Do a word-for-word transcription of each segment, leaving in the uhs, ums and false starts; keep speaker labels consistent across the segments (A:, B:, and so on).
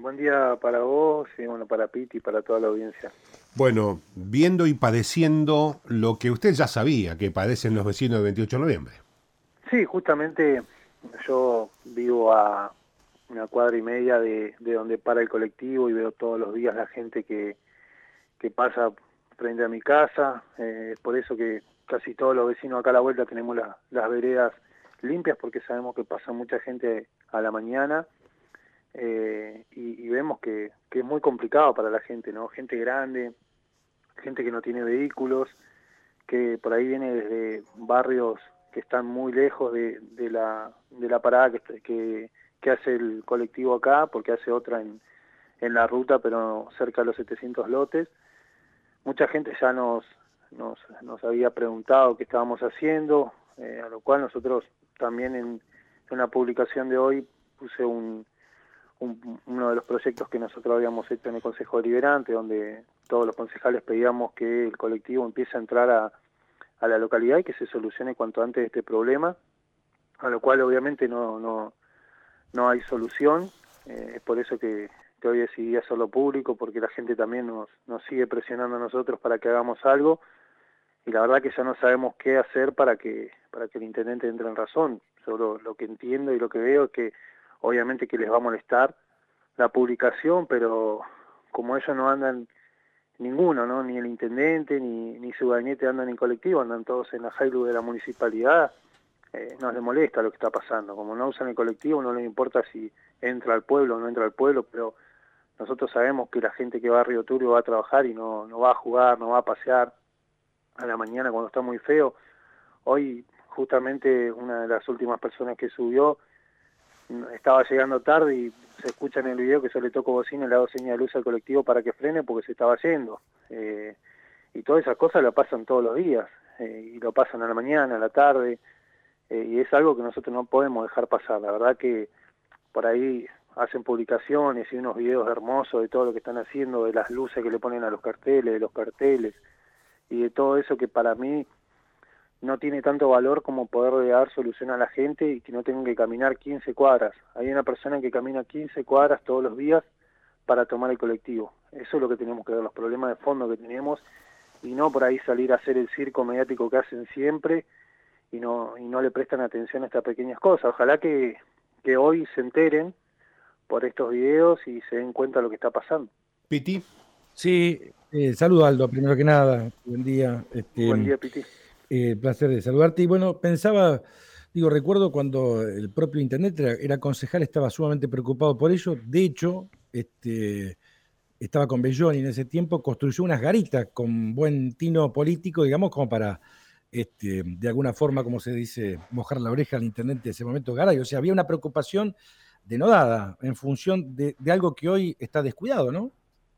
A: Buen día para vos y bueno, para Piti y para toda la audiencia.
B: Bueno, viendo y padeciendo lo que usted ya sabía que padecen los vecinos del veintiocho de noviembre.
A: Sí, justamente yo vivo a una cuadra y media de, de donde para el colectivo y veo todos los días la gente que, que pasa frente a mi casa. Eh, es por eso que casi todos los vecinos acá a la vuelta tenemos la, las veredas limpias porque sabemos que pasa mucha gente a la mañana. Eh, y, y vemos que, que es muy complicado para la gente, ¿no? Gente grande, gente que no tiene vehículos, que por ahí viene desde barrios que están muy lejos de, de la de la parada que, que, que hace el colectivo acá, porque hace otra en, en la ruta, pero cerca de los setecientos lotes. Mucha gente ya nos, nos, nos había preguntado qué estábamos haciendo, eh, a lo cual nosotros también en, en una publicación de hoy puse un, un, uno de los proyectos que nosotros habíamos hecho en el Consejo Deliberante, donde todos los concejales pedíamos que el colectivo empiece a entrar a, a la localidad y que se solucione cuanto antes este problema, a lo cual obviamente no, no, no hay solución. Eh, es por eso que, que hoy decidí hacerlo público, porque la gente también nos, nos sigue presionando a nosotros para que hagamos algo, y la verdad que ya no sabemos qué hacer para que para que el intendente entre en razón. Yo lo, lo que entiendo y lo que veo es que obviamente que les va a molestar la publicación, pero como ellos no andan ninguno, ¿no? Ni el intendente, ni, ni su gabinete andan en colectivo, andan todos en la Hilux de la municipalidad, eh, no les molesta lo que está pasando. Como no usan el colectivo, no les importa si entra al pueblo o no entra al pueblo, pero nosotros sabemos que la gente que va a Río Turbio va a trabajar y no, no va a jugar, no va a pasear a la mañana cuando está muy feo. Hoy, justamente, una de las últimas personas que subió estaba llegando tarde y se escucha en el video que yo le toco bocina y le hago señal de luz al colectivo para que frene porque se estaba yendo. Eh, y todas esas cosas lo pasan todos los días, eh, y lo pasan a la mañana, a la tarde, eh, y es algo que nosotros no podemos dejar pasar. La verdad que por ahí hacen publicaciones y unos videos hermosos de todo lo que están haciendo, de las luces que le ponen a los carteles, de los carteles, y de todo eso que para mí no tiene tanto valor como poder dar solución a la gente y que no tengan que caminar quince cuadras. Hay una persona que camina quince cuadras todos los días para tomar el colectivo. Eso es lo que tenemos que ver, los problemas de fondo que tenemos, y no por ahí salir a hacer el circo mediático que hacen siempre y no y no le prestan atención a estas pequeñas cosas. Ojalá que, que hoy se enteren por estos videos y se den cuenta de lo que está pasando.
B: Piti.
C: Sí, eh, saludo Aldo, primero que nada, buen día,
A: Buen
C: este,
A: día, Piti.
C: eh, placer de saludarte. Y bueno, pensaba, digo, recuerdo cuando el propio intendente era, era concejal, estaba sumamente preocupado por ello. De hecho, este, estaba con Belloni en ese tiempo, construyó unas garitas con buen tino político, digamos, como para, este, de alguna forma, como se dice, mojar la oreja al intendente de ese momento, Garay. O sea, había una preocupación denodada en función de, de algo que hoy está descuidado, ¿no?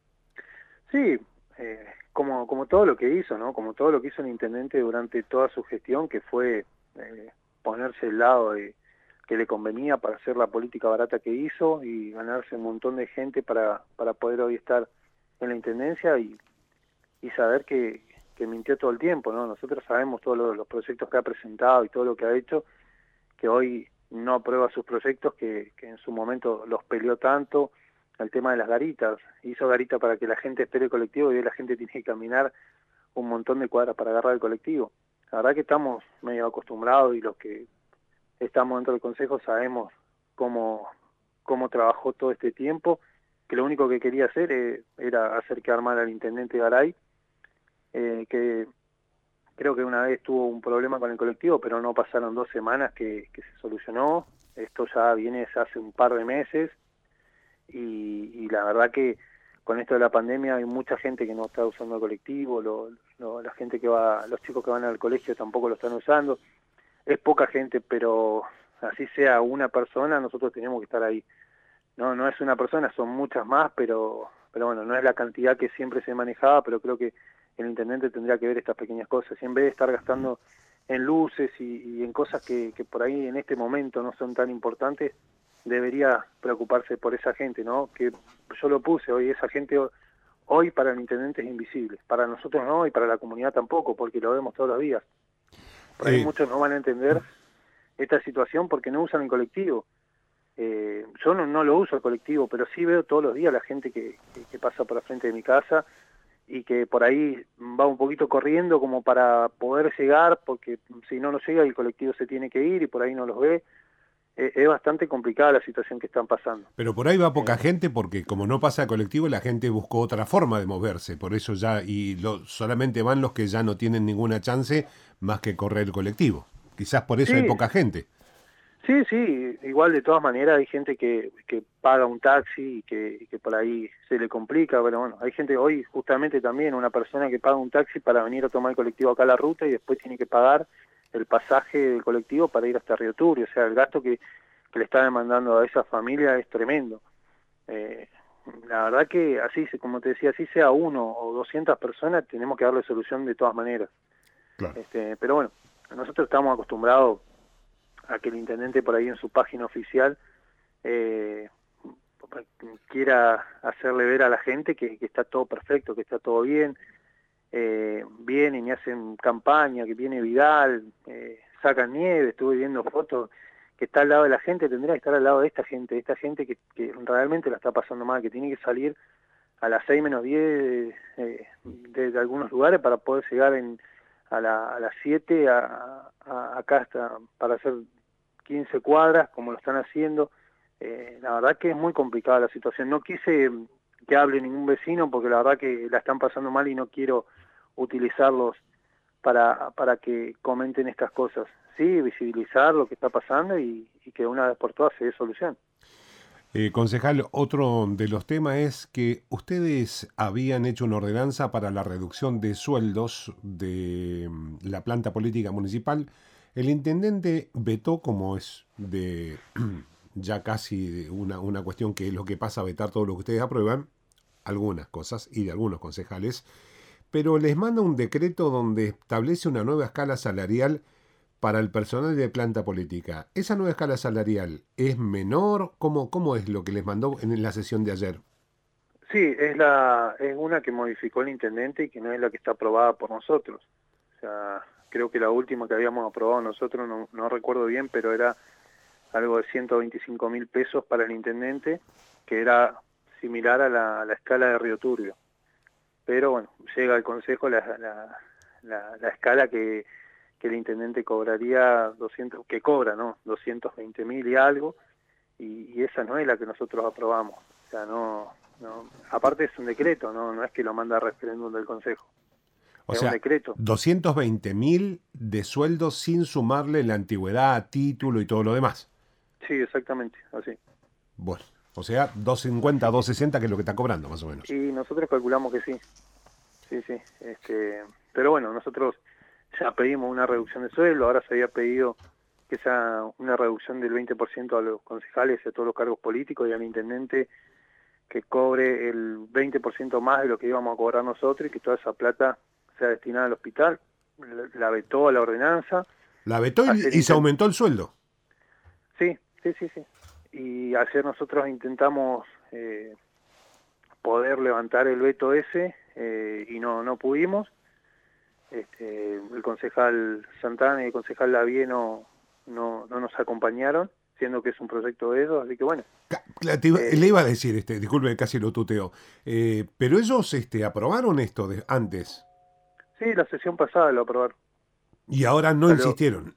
A: Sí, eh, como, como todo lo que hizo, ¿no? Como todo lo que hizo el intendente durante toda su gestión, que fue eh, ponerse al lado de que le convenía para hacer la política barata que hizo y ganarse un montón de gente para, para poder hoy estar en la intendencia y, y saber que, que mintió todo el tiempo, ¿no? Nosotros sabemos todos los, los proyectos que ha presentado y todo lo que ha hecho, que hoy no aprueba sus proyectos, que, que en su momento los peleó tanto. El tema de las garitas, hizo garita para que la gente espere el colectivo y hoy la gente tiene que caminar un montón de cuadras para agarrar el colectivo. La verdad que estamos medio acostumbrados y los que estamos dentro del consejo sabemos cómo, cómo trabajó todo este tiempo, que lo único que quería hacer eh, era hacer quedar mal al intendente Garay, eh, que creo que una vez tuvo un problema con el colectivo, pero no pasaron dos semanas que, que se solucionó. Esto ya viene desde hace un par de meses, y, y la verdad que con esto de la pandemia hay mucha gente que no está usando el colectivo, lo, lo, la gente que va, los chicos que van al colegio tampoco lo están usando. Es poca gente, pero así sea una persona, nosotros tenemos que estar ahí. No, no es una persona, son muchas más, pero, pero bueno, no es la cantidad que siempre se manejaba, pero creo que el intendente tendría que ver estas pequeñas cosas, y en vez de estar gastando en luces y, y en cosas que, que por ahí en este momento no son tan importantes, debería preocuparse por esa gente, ¿no? Que yo lo puse hoy, esa gente hoy para el intendente es invisible, para nosotros no y para la comunidad tampoco, porque lo vemos todos los días. Por ahí
B: Eh,
A: muchos no van a entender esta situación porque no usan el colectivo. Eh, yo no, no lo uso el colectivo, pero sí veo todos los días la gente que, que, que pasa por la frente de mi casa y que por ahí va un poquito corriendo como para poder llegar, porque si no no llega el colectivo se tiene que ir y por ahí no los ve. Eh, es bastante complicada la situación que están pasando.
B: Pero por ahí va poca
A: Eh,
B: gente porque como no pasa el colectivo, la gente buscó otra forma de moverse. Por eso ya, y lo, solamente van los que ya no tienen ninguna chance más que correr el colectivo. Quizás por eso hay
A: sí,
B: poca gente.
A: sí, sí, igual de todas maneras hay gente que, que paga un taxi y que, y que por ahí se le complica, pero bueno, hay gente hoy justamente también, una persona que paga un taxi para venir a tomar el colectivo acá a la ruta y después tiene que pagar el pasaje del colectivo para ir hasta Río Turbio, o sea, el gasto que, que le está demandando a esa familia es tremendo. Eh, la verdad que así, como te decía, así sea uno o doscientas personas, tenemos que darle solución de todas maneras.
B: Claro.
A: Este, pero bueno, nosotros estamos acostumbrados a que el intendente por ahí en su página oficial eh, quiera hacerle ver a la gente que, que está todo perfecto, que está todo bien, eh, vienen y hacen campaña, que viene Vidal, eh, sacan nieve, estuve viendo fotos, que está al lado de la gente, tendría que estar al lado de esta gente, de esta gente que, que realmente la está pasando mal, que tiene que salir a las seis menos diez eh, de, de algunos lugares para poder llegar en, a, la, a las siete a, a, acá hasta para hacer quince cuadras, como lo están haciendo. Eh, la verdad que es muy complicada la situación. No quise que hable ningún vecino porque la verdad que la están pasando mal y no quiero utilizarlos para, para que comenten estas cosas. Sí, visibilizar lo que está pasando y, y que una vez por todas se dé solución.
B: Eh, concejal, otro de los temas es que ustedes habían hecho una ordenanza para la reducción de sueldos de mm, la planta política municipal. El intendente vetó, como es de ya casi una, una cuestión que es lo que pasa a vetar todo lo que ustedes aprueban, algunas cosas y de algunos concejales, pero les manda un decreto donde establece una nueva escala salarial para el personal de planta política. ¿Esa nueva escala salarial es menor? ¿Cómo, cómo es lo que les mandó en la sesión de ayer?
A: Sí, es la es una que modificó el intendente y que no es la que está aprobada por nosotros. O sea, creo que la última que habíamos aprobado nosotros, no, no recuerdo bien, pero era algo de ciento veinticinco mil pesos para el intendente, que era similar a la, a la escala de Río Turbio. Pero bueno, llega al Consejo la, la, la, la escala que, que el intendente cobraría, doscientos, que cobra, ¿no? doscientos veinte mil y algo, y, y esa no es la que nosotros aprobamos. O sea, no, no, aparte es un decreto, no, no es que lo manda a referéndum del Consejo.
B: O
A: Es
B: sea,
A: un decreto.
B: doscientos veinte mil de sueldo sin sumarle la antigüedad, título y todo lo demás.
A: Sí, exactamente, así.
B: Bueno, o sea, doscientos cincuenta, doscientos sesenta, que es lo que está cobrando, más o menos.
A: Y nosotros calculamos que sí. Sí, sí. Este, pero bueno, nosotros ya pedimos una reducción de sueldo, ahora se había pedido que sea una reducción del veinte por ciento a los concejales y a todos los cargos políticos y al intendente que cobre el veinte por ciento más de lo que íbamos a cobrar nosotros y que toda esa plata sea destinada al hospital. La, la vetó a la ordenanza.
B: La vetó y, y se aumentó el sueldo.
A: Sí, sí, sí, sí. Y ayer nosotros intentamos eh, poder levantar el veto ese eh, y no no pudimos. Este, el concejal Santana y el concejal Lavie no, no, no nos acompañaron, siendo que es un proyecto de ellos, así que bueno.
B: Te iba,
A: Eh,
B: le iba a decir, este, disculpe, casi lo tuteo, eh, pero ellos este, aprobaron esto de, antes.
A: Sí, la sesión pasada lo aprobaron.
B: Y ahora no
A: Salió,
B: insistieron.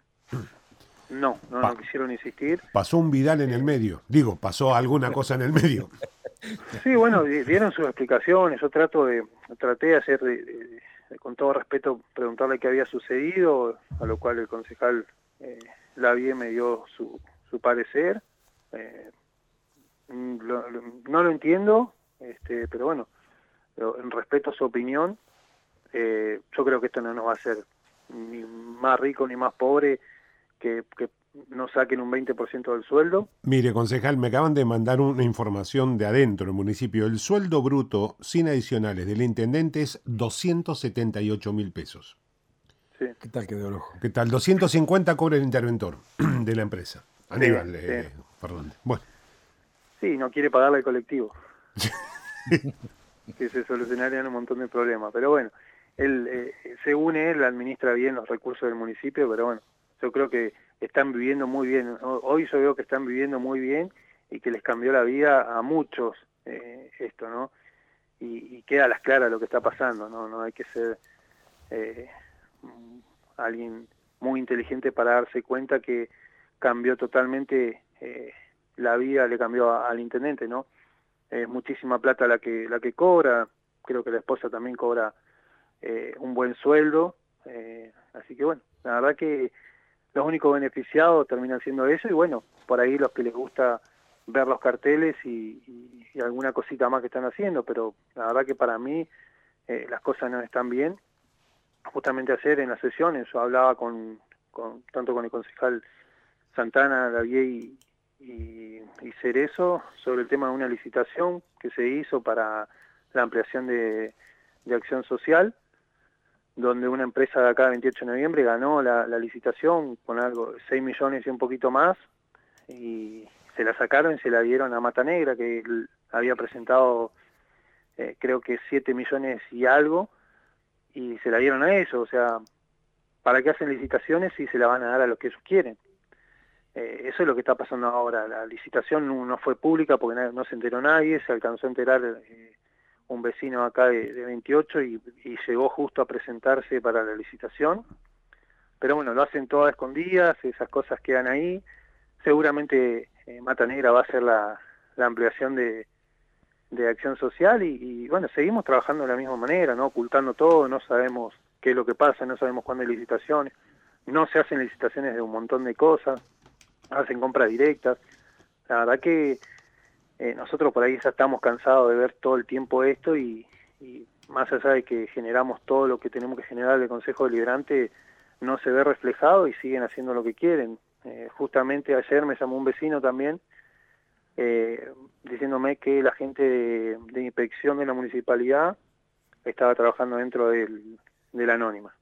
A: No, no,
B: Pa
A: no quisieron insistir.
B: pasó un Vidal en
A: Eh,
B: el medio. Digo, pasó alguna cosa en el medio.
A: Sí, bueno, dieron sus explicaciones. Yo trato de, traté de hacer, de, de, de, con todo respeto, preguntarle qué había sucedido, a lo cual el concejal eh, Lavie me dio su, su parecer. Eh, lo, lo, no lo entiendo, este, pero bueno, pero en respeto a su opinión, eh, yo creo que esto no nos va a hacer ni más rico ni más pobre que, que nos saquen un veinte por ciento del sueldo.
B: Mire, concejal, me acaban de mandar una información de adentro del municipio. El sueldo bruto sin adicionales del intendente es doscientos setenta y ocho mil pesos.
A: Sí.
C: ¿Qué tal quedó el ojo?
B: ¿Qué tal? doscientos cincuenta cobra el interventor de la empresa. Aníbal,
A: Sí,
B: eh,
A: sí.
B: perdón. Bueno.
A: Sí, no quiere pagarle al colectivo. Que se solucionarían un montón de problemas. Pero bueno, él, eh, según él, administra bien los recursos del municipio, pero bueno, yo creo que están viviendo muy bien. Hoy yo veo que están viviendo muy bien y que les cambió la vida a muchos eh, esto, ¿no? Y, y queda a las claras lo que está pasando, ¿no? No hay que ser eh, alguien muy inteligente para darse cuenta que cambió totalmente eh, la vida, le cambió a, al intendente, ¿no? Es muchísima plata la que la que cobra, creo que la esposa también cobra eh, un buen sueldo, eh, así que bueno, la verdad que los únicos beneficiados terminan siendo eso, y bueno, por ahí los que les gusta ver los carteles y, y, y alguna cosita más que están haciendo, pero la verdad que para mí eh, las cosas no están bien. Justamente ayer en las sesiones yo hablaba con, con tanto con el concejal Santana, Lavie y, y, y Cerezo sobre el tema de una licitación que se hizo para la ampliación de, de acción social, donde una empresa de acá, veintiocho de noviembre, ganó la, la licitación con algo, seis millones y un poquito más, y se la sacaron y se la dieron a Mata Negra, que había presentado eh, creo que siete millones y algo, y se la dieron a ellos. O sea, ¿para qué hacen licitaciones si se la van a dar a los que ellos quieren? Eh, eso es lo que está pasando ahora. La licitación no, no fue pública porque no, no se enteró nadie, se alcanzó a enterar eh, un vecino acá de, de veintiocho y, y llegó justo a presentarse para la licitación. Pero bueno, lo hacen todas escondidas, esas cosas quedan ahí. Seguramente eh, Mata Negra va a ser la, la ampliación de, de acción social y, y bueno, seguimos trabajando de la misma manera, no ocultando todo, no sabemos qué es lo que pasa, no sabemos cuándo hay licitaciones, no se hacen licitaciones de un montón de cosas, hacen compras directas. La verdad que eh, nosotros por ahí ya estamos cansados de ver todo el tiempo esto y, y más allá de que generamos todo lo que tenemos que generar del Consejo Deliberante, no se ve reflejado y siguen haciendo lo que quieren. Eh, justamente ayer me llamó un vecino también eh, diciéndome que la gente de, de inspección de la municipalidad estaba trabajando dentro del, de la anónima.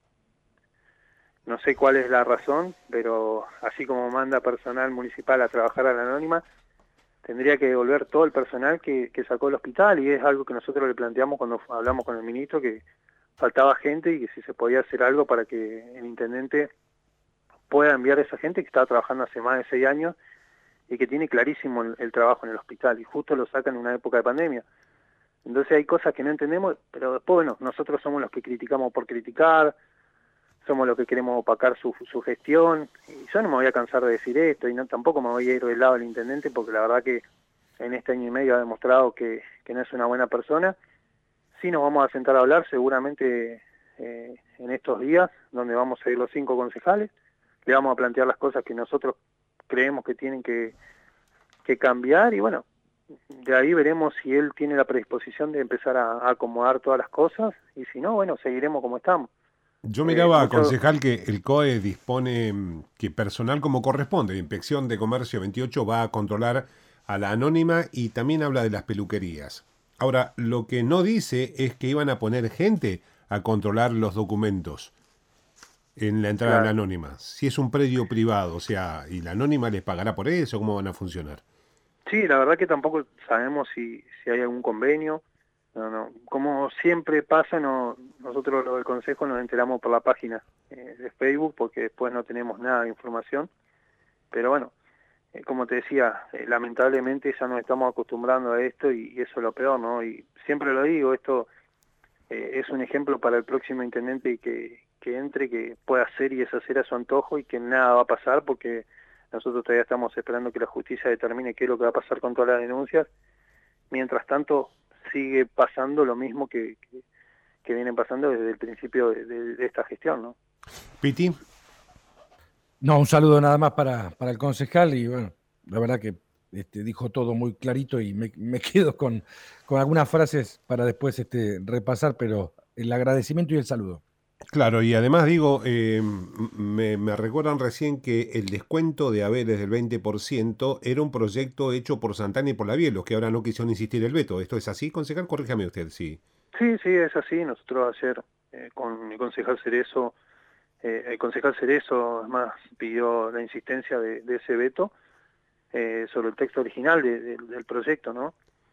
A: No sé cuál es la razón, pero así como manda personal municipal a trabajar a la anónima, tendría que devolver todo el personal que, que sacó el hospital, y es algo que nosotros le planteamos cuando hablamos con el ministro, que faltaba gente y que si se podía hacer algo para que el intendente pueda enviar a esa gente que estaba trabajando hace más de seis años y que tiene clarísimo el, el trabajo en el hospital, y justo lo sacan en una época de pandemia. Entonces hay cosas que no entendemos, pero después, bueno, nosotros somos los que criticamos por criticar, somos los que queremos opacar su, su gestión, y yo no me voy a cansar de decir esto, y no tampoco me voy a ir del lado del intendente, porque la verdad que en este año y medio ha demostrado que, que no es una buena persona. Sí nos vamos a sentar a hablar seguramente eh, en estos días, donde vamos a ir los cinco concejales, le vamos a plantear las cosas que nosotros creemos que tienen que, que cambiar, y bueno, de ahí veremos si él tiene la predisposición de empezar a, a acomodar todas las cosas, y si no, bueno, seguiremos como estamos.
B: Yo
A: Eh,
B: miraba,
A: mucho...
B: concejal, que el C O E dispone mm, que personal como corresponde, de Inspección de Comercio veintiocho, va a controlar a la anónima, y también habla de las peluquerías. Ahora, lo que no dice es que iban a poner gente a controlar los documentos en la entrada
A: Claro.
B: a la anónima. Si es un predio privado, o sea, ¿y la anónima les pagará por eso? ¿Cómo van a funcionar?
A: Sí, la verdad que tampoco sabemos si, si hay algún convenio. No, no. Como siempre pasa, no, nosotros lo del Consejo nos enteramos por la página eh, de Facebook, porque después no tenemos nada de información. Pero bueno, eh, como te decía, eh, lamentablemente ya nos estamos acostumbrando a esto, y, y eso es lo peor, ¿no? Y siempre lo digo, esto eh, es un ejemplo para el próximo intendente que, que entre, que pueda hacer y deshacer a su antojo, y que nada va a pasar, porque nosotros todavía estamos esperando que la justicia determine qué es lo que va a pasar con todas las denuncias. Mientras tanto, sigue pasando lo mismo que, que, que viene pasando desde el principio de, de, de esta gestión, ¿no?
B: Piti.
C: No, un saludo nada más para, para el concejal, y bueno, la verdad que este, dijo todo muy clarito, y me, me quedo con, con algunas frases para después este, repasar, pero el agradecimiento y el saludo.
B: Claro, y además digo, eh, me, me recuerdan recién que el descuento de haberes del veinte por ciento era un proyecto hecho por Santana y por Lavie, los que ahora no quisieron insistir el veto. ¿Esto es así, concejal? Corríjame usted, sí.
A: Sí, sí, es así. Nosotros ayer eh, con el concejal Cerezo, eh, el concejal Cerezo además pidió la insistencia de, de ese veto eh, sobre el texto original de, de, del proyecto, ¿no?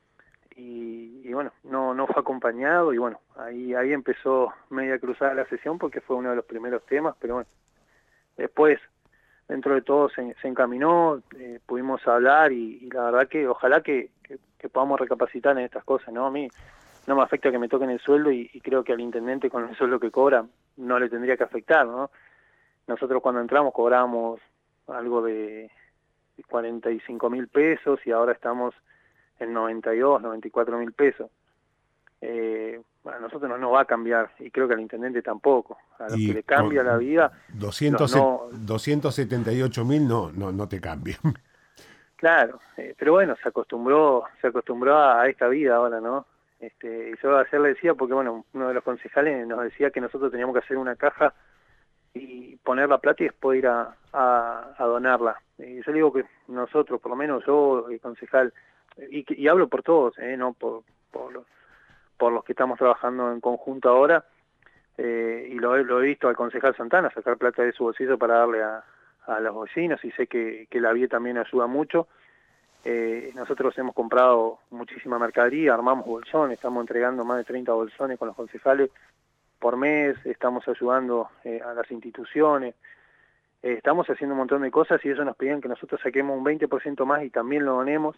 A: Y, y bueno, no no fue acompañado, y bueno, ahí ahí empezó media cruzada la sesión, porque fue uno de los primeros temas, pero bueno, después dentro de todo se, se encaminó, eh, pudimos hablar y, y la verdad que ojalá que, que, que podamos recapacitar en estas cosas, ¿no? A mí no me afecta que me toquen el sueldo y, y creo que al intendente con el sueldo que cobra no le tendría que afectar, ¿no? Nosotros cuando entramos cobrábamos algo de cuarenta y cinco mil pesos y ahora estamos en noventa y dos, noventa y cuatro mil pesos. Eh, a nosotros no nos va a cambiar y creo que al intendente tampoco. A los
B: Y
A: que le cambia la vida,
B: doscientos,
A: los no...
B: doscientos setenta y ocho mil no, no, no te cambian.
A: Claro, eh, pero bueno, se acostumbró, se acostumbró a esta vida ahora, ¿no? Este, y yo ayer le decía, porque bueno, uno de los concejales nos decía que nosotros teníamos que hacer una caja y poner la plata y después ir a, a, a donarla. Y yo le digo que nosotros, por lo menos yo, el concejal, y, y hablo por todos, eh, no por, por, los, por los que estamos trabajando en conjunto ahora, eh, y lo, lo he visto al concejal Santana sacar plata de su bolsillo para darle a, a los vecinos, y sé que, que la V I E también ayuda mucho. Eh, nosotros hemos comprado muchísima mercadería, armamos bolsones, estamos entregando más de treinta bolsones con los concejales por mes, estamos ayudando eh, a las instituciones, eh, estamos haciendo un montón de cosas y ellos nos pedían que nosotros saquemos un veinte por ciento más y también lo donemos.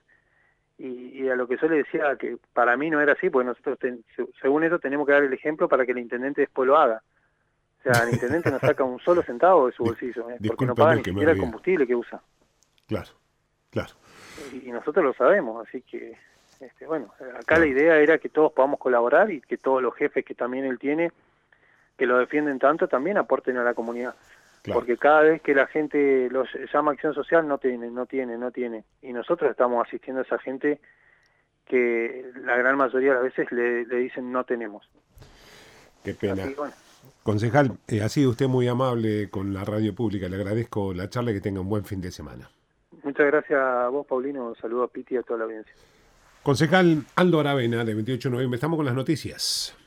A: Y, y a lo que yo le decía que para mí no era así, porque nosotros, ten, según eso, tenemos que dar el ejemplo para que el intendente después lo haga. O sea, el intendente no saca un solo centavo de su bolsillo, ¿eh? Porque no paga ni siquiera el combustible que usa.
B: Claro, claro.
A: Y, y nosotros lo sabemos, así que, este, bueno, acá claro. La idea era que todos podamos colaborar y que todos los jefes que también él tiene, que lo defienden tanto, también aporten a la comunidad. Claro. Porque cada vez que la gente los llama a acción social, no tiene, no tiene, no tiene. Y nosotros estamos asistiendo a esa gente que la gran mayoría de las veces le, le dicen no tenemos.
B: Qué pena. Así, bueno. Concejal, eh, ha sido usted muy amable con la radio pública. Le agradezco la charla y que tenga un buen fin de semana.
A: Muchas gracias a vos, Paulino. Saludos a Piti y a toda la audiencia.
B: Concejal Aldo Aravena, de veintiocho de noviembre. Estamos con las noticias.